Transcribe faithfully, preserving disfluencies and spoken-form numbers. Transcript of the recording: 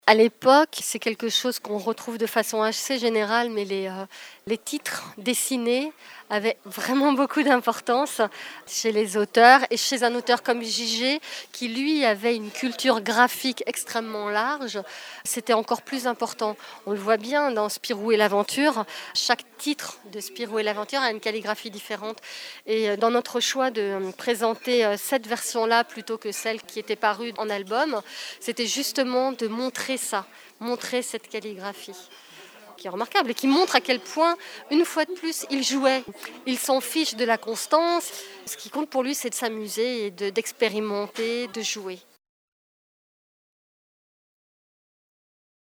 À l'époque, c'est quelque chose qu'on retrouve de façon assez générale, mais les, heu, les titres dessinés avaient vraiment beaucoup d'importance chez les auteurs et chez un auteur comme Gigé qui, lui, avait une culture graphique extrêmement large, c'était encore plus important. On le voit bien dans Spirou et l'aventure, chaque titre de Spirou et l'aventure a une calligraphie différente et dans notre choix de présenter cette version-là plutôt que celle qui était parue en album, c'était justement de montrer ça, montrer cette calligraphie qui est remarquable et qui montre à quel point, une fois de plus, il jouait. Il s'en fiche de la constance. Ce qui compte pour lui, c'est de s'amuser et de, d'expérimenter, de jouer.